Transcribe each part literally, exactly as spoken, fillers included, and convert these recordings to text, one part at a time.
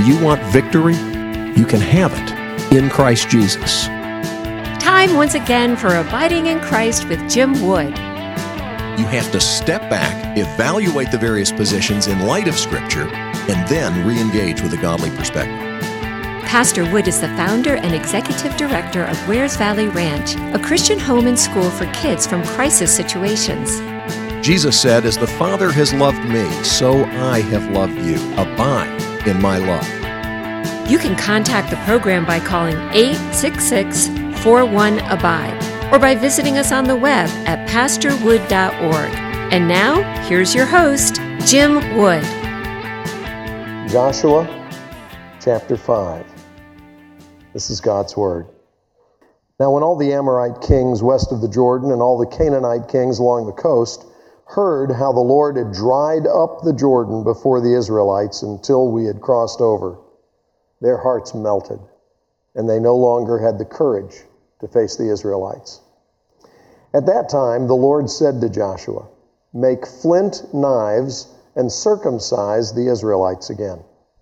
Do you want victory? You can have it in Christ Jesus. Time once again for Abiding in Christ with Jim Wood. You have to step back, evaluate the various positions in light of Scripture, and then re-engage with a godly perspective. Pastor Wood is the founder and executive director of Wares Valley Ranch, a Christian home and school for kids from crisis situations. Jesus said, "As the Father has loved me, so I have loved you. Abide in my love." You can contact the program by calling eight six six, four one, ABIDE or by visiting us on the web at pastor wood dot org. And now, here's your host, Jim Wood. Joshua chapter five. This is God's Word. Now when all the Amorite kings west of the Jordan and all the Canaanite kings along the coast heard how the Lord had dried up the Jordan before the Israelites until we had crossed over, their hearts melted, and they no longer had the courage to face the Israelites. At that time the Lord said to Joshua, "Make flint knives and circumcise the Israelites again."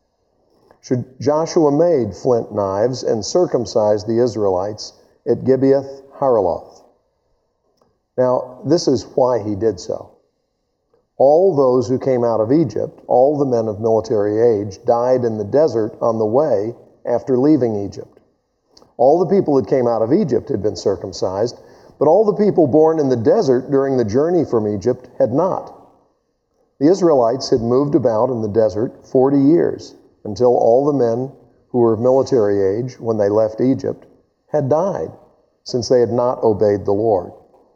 Joshua made flint knives and circumcised the Israelites at Gibeath Haaraloth. Now, this is why he did so. All those who came out of Egypt, all the men of military age, died in the desert on the way after leaving Egypt. All the people that came out of Egypt had been circumcised, but all the people born in the desert during the journey from Egypt had not. The Israelites had moved about in the desert forty years, until all the men who were of military age when they left Egypt had died, since they had not obeyed the Lord.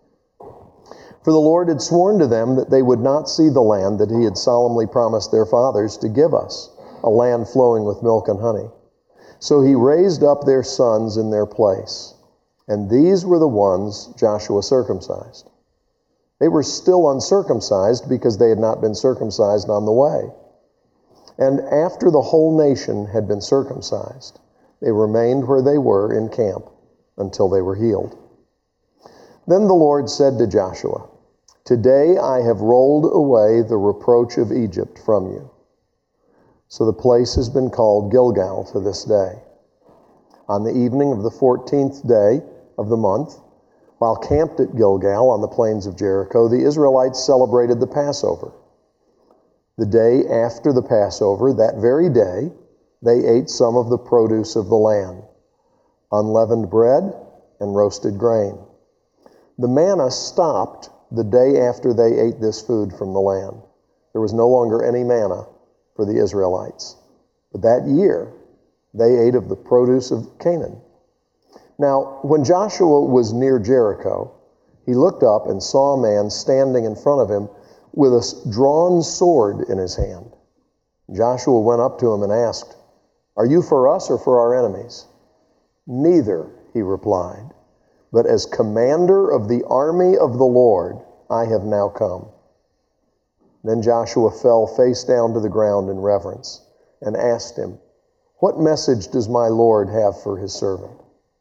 For the Lord had sworn to them that they would not see the land that he had solemnly promised their fathers to give us, a land flowing with milk and honey. So he raised up their sons in their place, and these were the ones Joshua circumcised. They were still uncircumcised because they had not been circumcised on the way. And after the whole nation had been circumcised, they remained where they were in camp until they were healed. Then the Lord said to Joshua, "Today I have rolled away the reproach of Egypt from you." So the place has been called Gilgal to this day. On the evening of the fourteenth day of the month, while camped at Gilgal on the plains of Jericho, the Israelites celebrated the Passover. The day after the Passover, that very day, they ate some of the produce of the land, unleavened bread and roasted grain. The manna stopped the day after they ate this food from the land. There was no longer any manna for the Israelites. But that year, they ate of the produce of Canaan. Now, when Joshua was near Jericho, he looked up and saw a man standing in front of him with a drawn sword in his hand. Joshua went up to him and asked, "Are you for us or for our enemies?" "Neither," he replied, "but as commander of the army of the Lord, I have now come." Then Joshua fell face down to the ground in reverence and asked him, "What message does my Lord have for his servant?"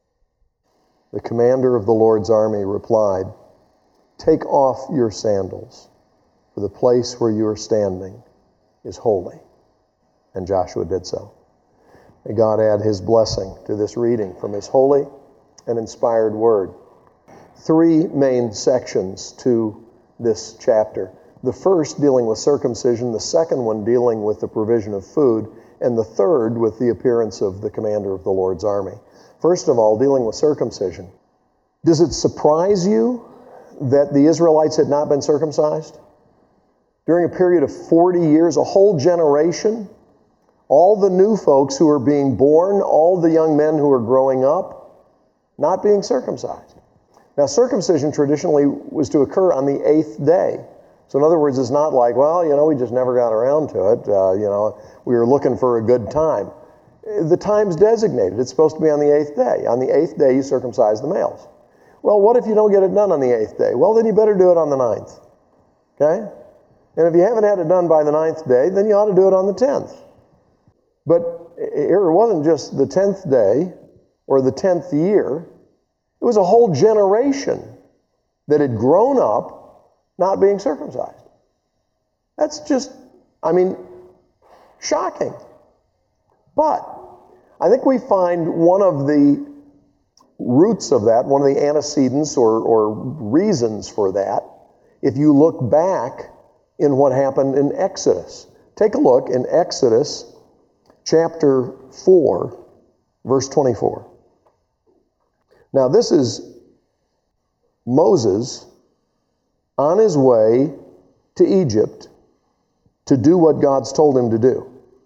The commander of the Lord's army replied, "Take off your sandals, for the place where you are standing is holy." And Joshua did so. May God add his blessing to this reading from his holy and inspired word. Three main sections to this chapter. The first dealing with circumcision, the second one dealing with the provision of food, and the third with the appearance of the commander of the Lord's army. First of all, dealing with circumcision. Does it surprise you that the Israelites had not been circumcised? During a period of forty years, a whole generation, all the new folks who are being born, all the young men who are growing up, not being circumcised. Now, circumcision traditionally was to occur on the eighth day. So in other words, it's not like, well, you know, we just never got around to it. Uh, you know, we were looking for a good time. The time's designated. It's supposed to be on the eighth day. On the eighth day, you circumcise the males. Well, what if you don't get it done on the eighth day? Well, then you better do it on the ninth. Okay? And if you haven't had it done by the ninth day, then you ought to do it on the tenth. But it wasn't just the tenth day or the tenth year. It was a whole generation that had grown up not being circumcised. That's just, I mean, shocking. But I think we find one of the roots of that, one of the antecedents or, or reasons for that, if you look back in what happened in Exodus. Take a look in Exodus chapter four, verse twenty-four. Now this is Moses on his way to Egypt to do what God's told him to do.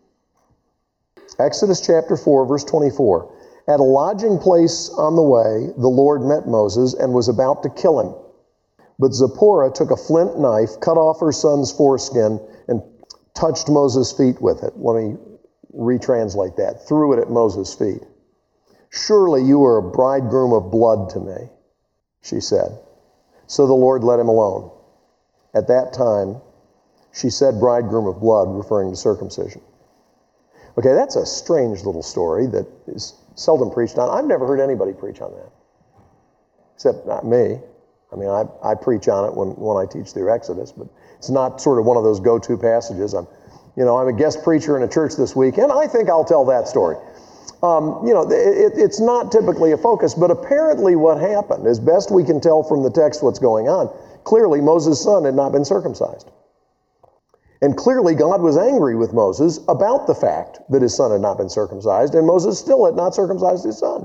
Exodus chapter four, verse twenty-four. At a lodging place on the way, the Lord met Moses and was about to kill him. But Zipporah took a flint knife, cut off her son's foreskin, and touched Moses' feet with it. Let me retranslate that. Threw it at Moses' feet. Surely you are a bridegroom of blood to me, she said. So the Lord let him alone. At that time, she said bridegroom of blood, referring to circumcision. Okay, that's a strange little story that is seldom preached on. I've never heard anybody preach on that, except not me. I mean, I, I preach on it when, when I teach through Exodus, but it's not sort of one of those go-to passages. I'm, you know, I'm a guest preacher in a church this week, and I think I'll tell that story. Um, you know, it, it's not typically a focus, but apparently what happened, as best we can tell from the text what's going on, clearly Moses' son had not been circumcised. And clearly God was angry with Moses about the fact that his son had not been circumcised, and Moses still had not circumcised his son.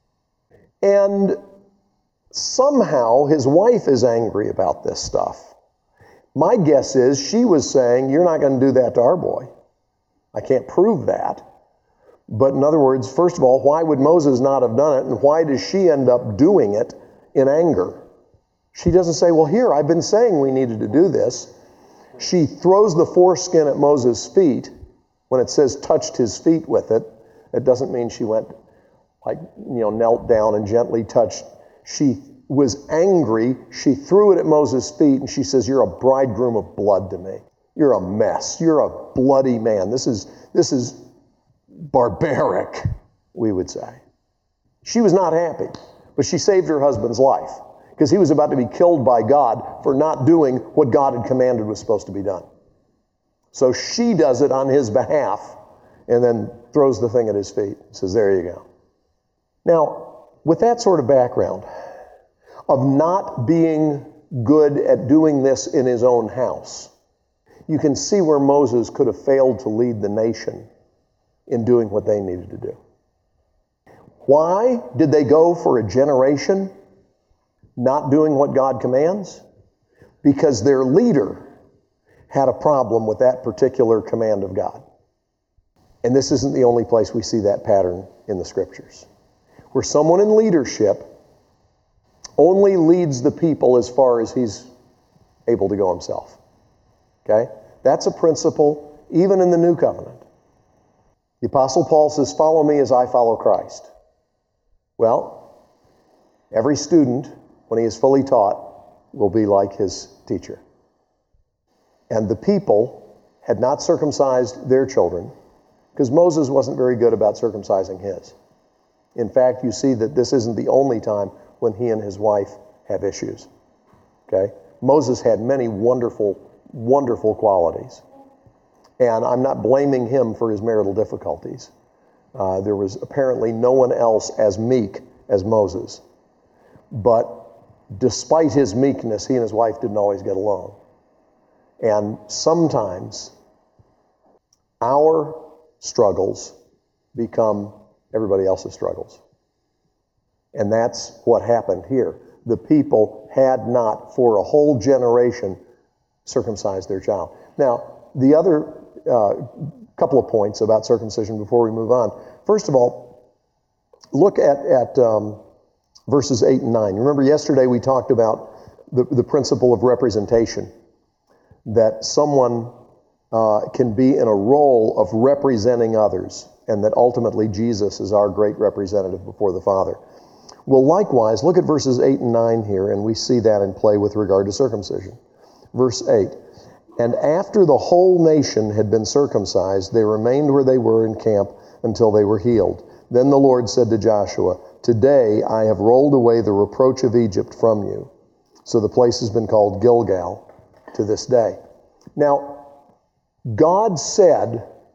And somehow his wife is angry about this stuff. My guess is she was saying, you're not going to do that to our boy. I can't prove that. But in other words, first of all, why would Moses not have done it, and why does she end up doing it in anger? She doesn't say, well, here, I've been saying we needed to do this. She throws the foreskin at Moses' feet. When it says touched his feet with it, it doesn't mean she went, like, you know, knelt down and gently touched. She was angry. She threw it at Moses' feet, and she says, you're a bridegroom of blood to me. You're a mess. You're a bloody man. This is, this is barbaric, we would say. She was not happy, but she saved her husband's life, because he was about to be killed by God for not doing what God had commanded was supposed to be done. So she does it on his behalf and then throws the thing at his feet. Says, there you go. Now, with that sort of background of not being good at doing this in his own house, you can see where Moses could have failed to lead the nation in doing what they needed to do. Why did they go for a generation not doing what God commands? Because their leader had a problem with that particular command of God. And this isn't the only place we see that pattern in the scriptures, where someone in leadership only leads the people as far as he's able to go himself. Okay? That's a principle even in the New Covenant. The Apostle Paul says, follow me as I follow Christ. Well, every student, when he is fully taught, will be like his teacher. And the people had not circumcised their children because Moses wasn't very good about circumcising his. In fact, you see that this isn't the only time when he and his wife have issues. Okay? Moses had many wonderful, wonderful qualities. And I'm not blaming him for his marital difficulties. Uh, there was apparently no one else as meek as Moses. But despite his meekness, he and his wife didn't always get along. And sometimes our struggles become everybody else's struggles. And that's what happened here. The people had not, for a whole generation, circumcised their child. Now, the other uh, couple of points about circumcision before we move on. First of all, look at, at um, verses eight and nine. Remember yesterday we talked about the, the principle of representation, that someone uh, can be in a role of representing others, and that ultimately Jesus is our great representative before the Father. Well, likewise, look at verses eight and nine here, and we see that in play with regard to circumcision. Verse eight, and after the whole nation had been circumcised, they remained where they were in camp until they were healed. Then the Lord said to Joshua, today I have rolled away the reproach of Egypt from you. So the place has been called Gilgal to this day. Now, God said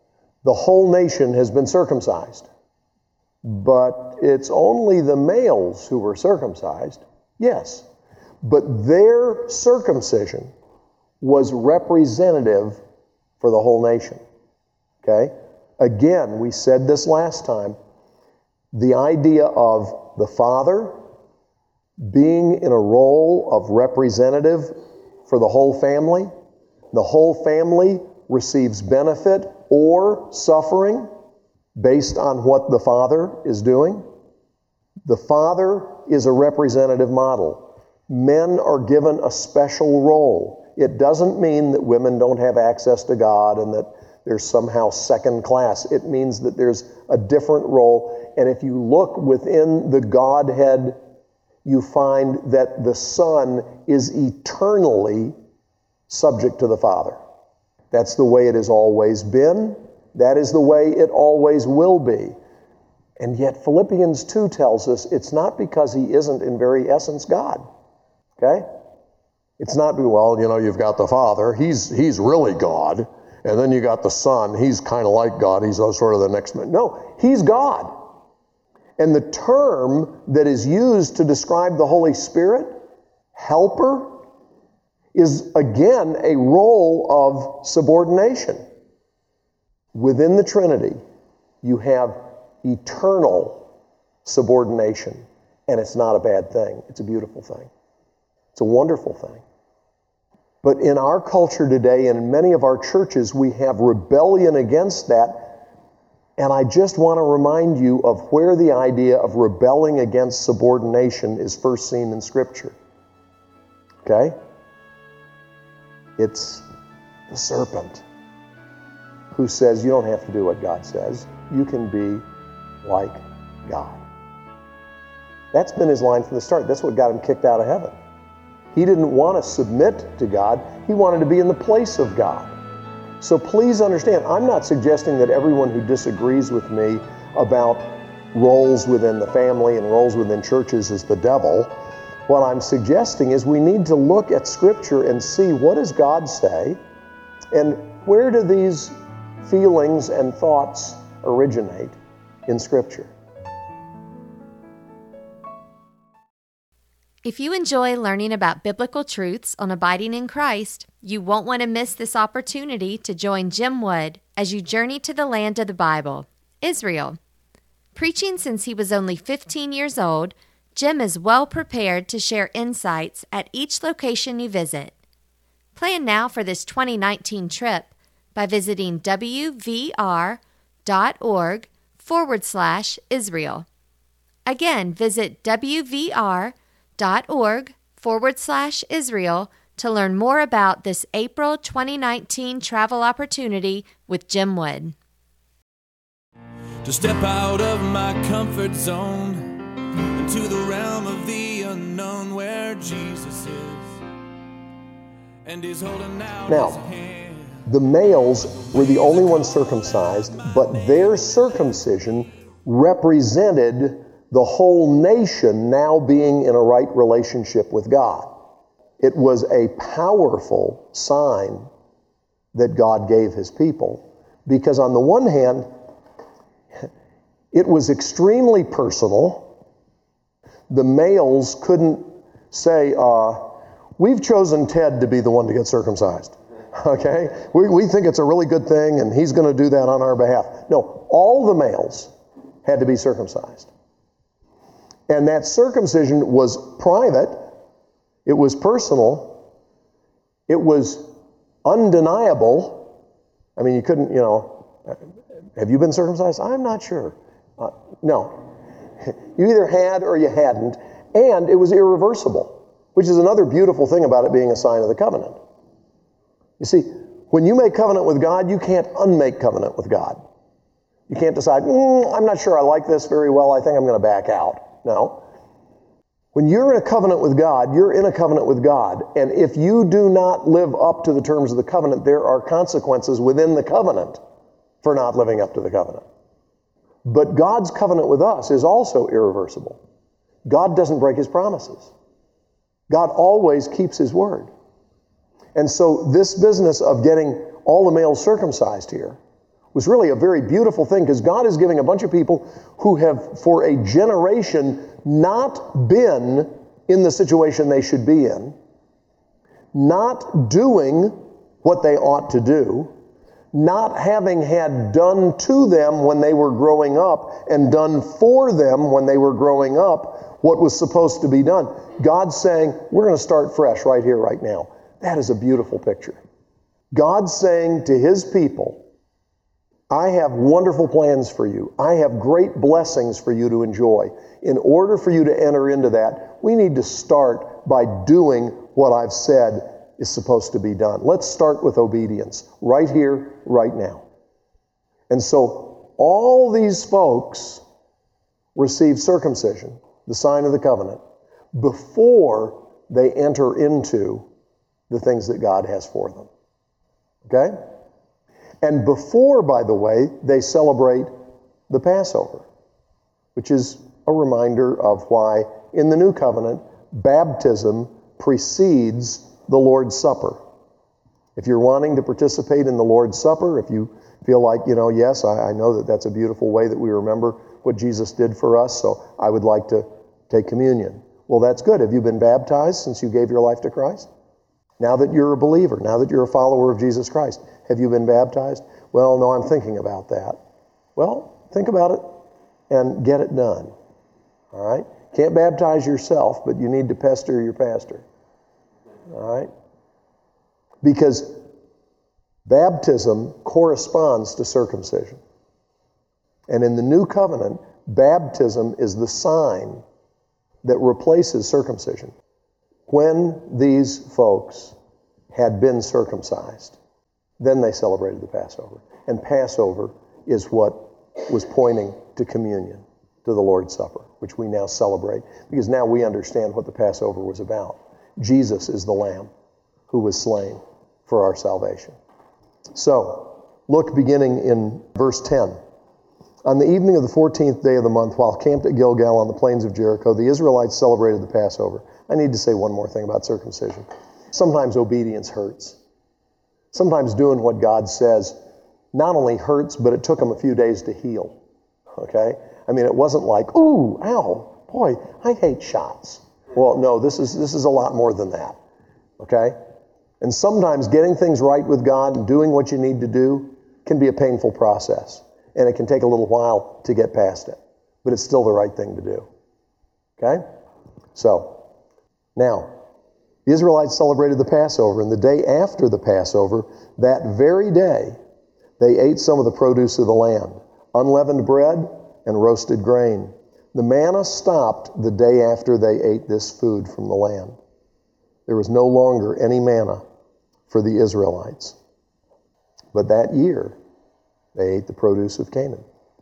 the whole nation has been circumcised. But it's only the males who were circumcised, yes. But their circumcision was representative for the whole nation. Okay? Again, we said this last time, the idea of the father being in a role of representative for the whole family. The whole family receives benefit or suffering based on what the father is doing. The father is a representative model. Men are given a special role. It doesn't mean that women don't have access to God and that there's somehow second class. It means that there's a different role. And if you look within the Godhead, you find that the Son is eternally subject to the Father. That's the way it has always been. That is the way it always will be. And yet Philippians two tells us it's not because he isn't in very essence God. Okay? It's not, well, you know, you've got the Father. He's he's really God. And then you got the Son. He's kind of like God. He's sort of the next man. No, he's God. And the term that is used to describe the Holy Spirit, helper, is again a role of subordination. Within the Trinity, you have eternal subordination. And it's not a bad thing. It's a beautiful thing. It's a wonderful thing. But in our culture today and in many of our churches, we have rebellion against that. And I just want to remind you of where the idea of rebelling against subordination is first seen in Scripture. Okay? It's the serpent who says you don't have to do what God says. You can be like God. That's been his line from the start. That's what got him kicked out of heaven. He didn't want to submit to God. He wanted to be in the place of God. So please understand, I'm not suggesting that everyone who disagrees with me about roles within the family and roles within churches is the devil. What I'm suggesting is we need to look at Scripture and see what does God say and where do these feelings and thoughts originate in Scripture. If you enjoy learning about biblical truths on abiding in Christ, you won't want to miss this opportunity to join Jim Wood as you journey to the land of the Bible, Israel. Preaching since he was only fifteen years old, Jim is well prepared to share insights at each location you visit. Plan now for this twenty nineteen trip by visiting wvr.org forward slash Israel. Again, visit wvr.org forward slash Israel to learn more about this April twenty nineteen travel opportunity with Jim Wood. To step out of my comfort zone into the realm of the unknown where Jesus is and he's holding out now, his hand. The males were the only ones circumcised, but their circumcision represented the whole nation now being in a right relationship with God. It was a powerful sign that God gave his people, because on the one hand, it was extremely personal. The males couldn't say, uh, we've chosen Ted to be the one to get circumcised. Okay? We, we think it's a really good thing and he's going to do that on our behalf. No, all the males had to be circumcised. And that circumcision was private, it was personal, it was undeniable. I mean, you couldn't, you know, have you been circumcised? I'm not sure. Uh, no. You either had or you hadn't, and it was irreversible, which is another beautiful thing about it being a sign of the covenant. You see, when you make covenant with God, you can't unmake covenant with God. You can't decide, mm, I'm not sure I like this very well, I think I'm going to back out. No. When you're in a covenant with God, you're in a covenant with God. And if you do not live up to the terms of the covenant, there are consequences within the covenant for not living up to the covenant. But God's covenant with us is also irreversible. God doesn't break his promises. God always keeps his word. And so this business of getting all the males circumcised here was really a very beautiful thing, because God is giving a bunch of people who have for a generation not been in the situation they should be in, not doing what they ought to do, not having had done to them when they were growing up and done for them when they were growing up what was supposed to be done. God's saying, we're going to start fresh right here, right now. That is a beautiful picture. God's saying to His people, I have wonderful plans for you. I have great blessings for you to enjoy. In order for you to enter into that, we need to start by doing what I've said is supposed to be done. Let's start with obedience right here, right now. And so all these folks receive circumcision, the sign of the covenant, before they enter into the things that God has for them. Okay? And before, by the way, they celebrate the Passover, which is a reminder of why in the New Covenant, baptism precedes the Lord's Supper. If you're wanting to participate in the Lord's Supper, if you feel like, you know, yes, I, I know that that's a beautiful way that we remember what Jesus did for us, so I would like to take communion. Well, that's good. Have you been baptized since you gave your life to Christ? Now that you're a believer, now that you're a follower of Jesus Christ, have you been baptized? Well, no, I'm thinking about that. Well, think about it and get it done. All right? Can't baptize yourself, but you need to pester your pastor. All right? Because baptism corresponds to circumcision. And in the New Covenant, baptism is the sign that replaces circumcision. When these folks had been circumcised, then they celebrated the Passover. And Passover is what was pointing to communion, to the Lord's Supper, which we now celebrate, because now we understand what the Passover was about. Jesus is the Lamb who was slain for our salvation. So, look beginning in verse ten. On the evening of the fourteenth day of the month, while camped at Gilgal on the plains of Jericho, the Israelites celebrated the Passover. I need to say one more thing about circumcision. Sometimes obedience hurts. Sometimes doing what God says not only hurts, but it took them a few days to heal. Okay? I mean, it wasn't like, ooh, ow, boy, I hate shots. Well, no, this is this is a lot more than that. Okay? And sometimes getting things right with God and doing what you need to do can be a painful process. And it can take a little while to get past it. But it's still the right thing to do. Okay? So, now, the Israelites celebrated the Passover, and the day after the Passover, that very day, they ate some of the produce of the land, unleavened bread and roasted grain. The manna stopped the day after they ate this food from the land. There was no longer any manna for the Israelites. But that year, they ate the produce of Canaan.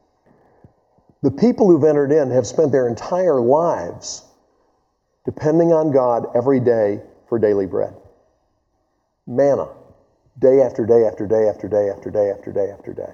The people who've entered in have spent their entire lives depending on God every day for daily bread. Manna, day after day after day after day after day after day after day.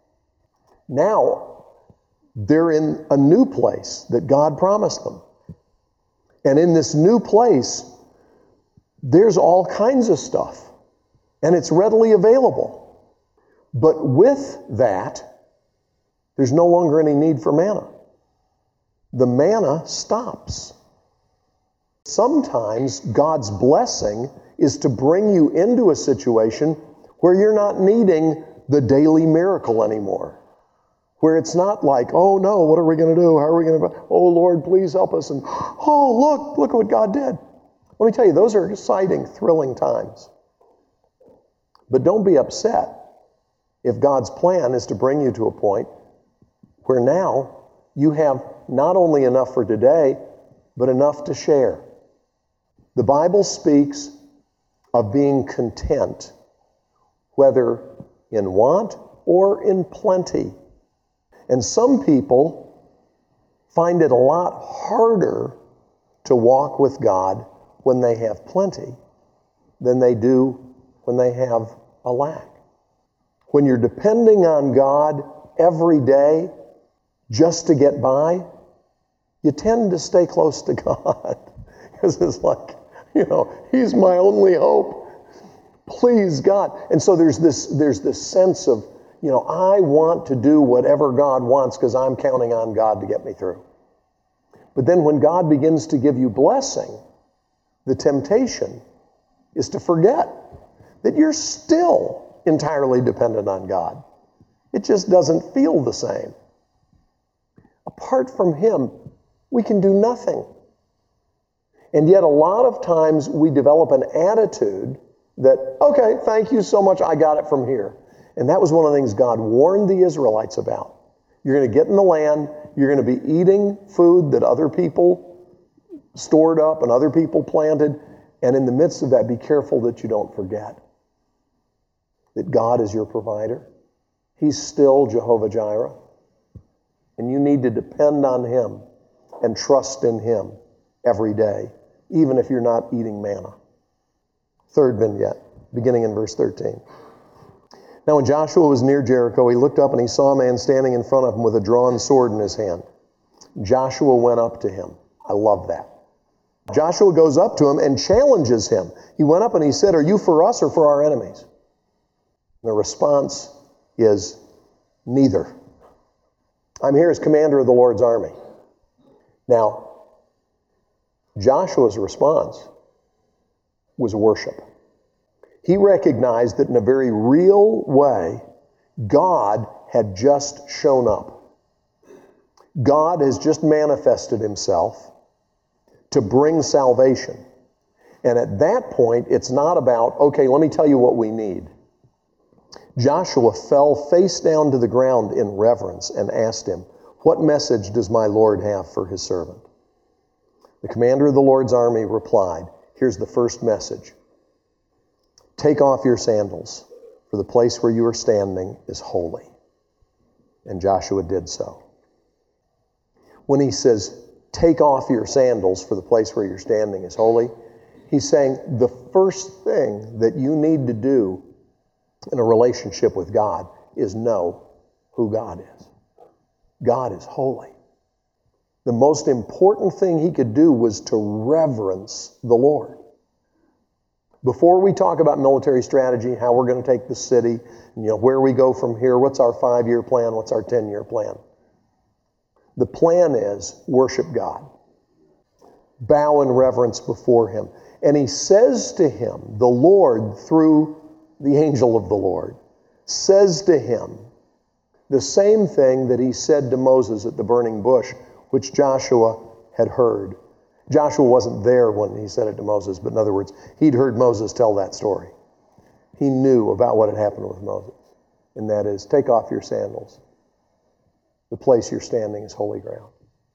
Now, they're in a new place that God promised them. And in this new place, there's all kinds of stuff. And it's readily available. But with that, there's no longer any need for manna. The manna stops. Sometimes God's blessing is to bring you into a situation where you're not needing the daily miracle anymore. Where it's not like, oh no, what are we going to do? How are we going to, oh Lord, please help us. And, oh, look, look what God did. Let me tell you, those are exciting, thrilling times. But don't be upset if God's plan is to bring you to a point where now you have not only enough for today, but enough to share. The Bible speaks of being content, whether in want or in plenty. And some people find it a lot harder to walk with God when they have plenty than they do when they have a lack. When you're depending on God every day just to get by, you tend to stay close to God. Because it's like, you know, He's my only hope. Please, God. And so there's this, there's this sense of, you know, I want to do whatever God wants because I'm counting on God to get me through. But then when God begins to give you blessing, the temptation is to forget that you're still entirely dependent on God. It just doesn't feel the same. Apart from Him, we can do nothing. And yet a lot of times we develop an attitude that, okay, thank you so much, I got it from here. And that was one of the things God warned the Israelites about. You're going to get in the land, you're going to be eating food that other people stored up and other people planted, and in the midst of that, be careful that you don't forget that God is your provider. He's still Jehovah Jireh. And you need to depend on Him and trust in Him every day, even if you're not eating manna. Third vignette, beginning in verse thirteen. Now when Joshua was near Jericho, he looked up and he saw a man standing in front of him with a drawn sword in his hand. Joshua went up to him. I love that. Joshua goes up to him and challenges him. He went up and he said, "Are you for us or for our enemies?" And the response is, neither. I'm here as commander of the Lord's army. Now, Joshua's response was worship. He recognized that in a very real way, God had just shown up. God has just manifested Himself to bring salvation. And at that point, it's not about, okay, let me tell you what we need. Joshua fell face down to the ground in reverence and asked him, "What message does my Lord have for His servant?" The commander of the Lord's army replied, here's the first message. "Take off your sandals, for the place where you are standing is holy." And Joshua did so. When he says, "Take off your sandals, for the place where you're standing is holy," he's saying the first thing that you need to do in a relationship with God is know who God is. God is holy. The most important thing he could do was to reverence the Lord. Before we talk about military strategy, how we're going to take the city, you know, where we go from here, what's our five-year plan, what's our ten-year plan? The plan is worship God. Bow in reverence before Him. And he says to him, the Lord, through the angel of the Lord, says to him the same thing that he said to Moses at the burning bush, which Joshua had heard. Joshua wasn't there when he said it to Moses, but in other words, he'd heard Moses tell that story. He knew about what had happened with Moses, and that is, take off your sandals. The place you're standing is holy ground.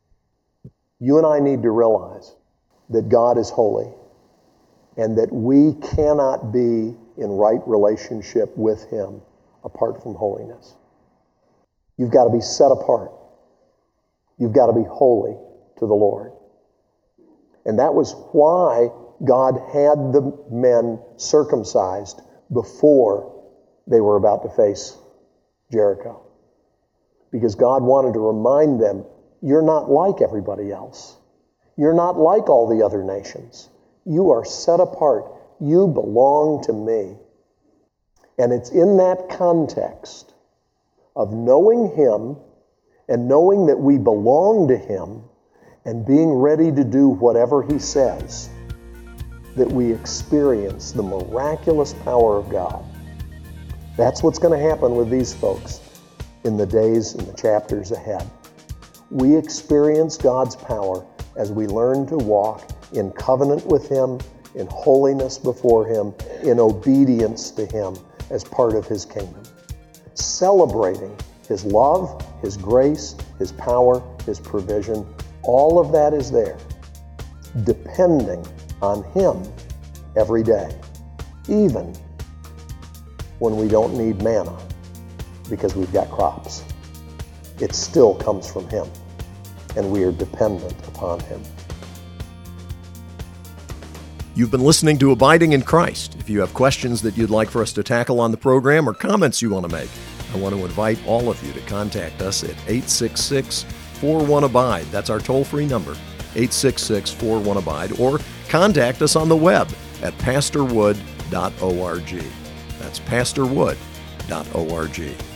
You and I need to realize that God is holy and that we cannot be in right relationship with Him apart from holiness. You've got to be set apart. You've got to be holy to the Lord. And that was why God had the men circumcised before they were about to face Jericho. Because God wanted to remind them, you're not like everybody else. You're not like all the other nations. You are set apart. You belong to me. And it's in that context of knowing Him and knowing that we belong to Him and being ready to do whatever He says that we experience the miraculous power of God. That's what's going to happen with these folks in the days and the chapters ahead. We experience God's power as we learn to walk in covenant with Him, in holiness before Him, in obedience to Him as part of His kingdom. Celebrating His love, His grace, His power, His provision, all of that is there. Depending on Him every day, even when we don't need manna because we've got crops. It still comes from Him, and we are dependent upon Him. You've been listening to Abiding in Christ. If you have questions that you'd like for us to tackle on the program or comments you want to make, I want to invite all of you to contact us at eight six six, four one, abide. That's our toll-free number, eight six six, four one, abide, or contact us on the web at pastor wood dot org. That's pastor wood dot org.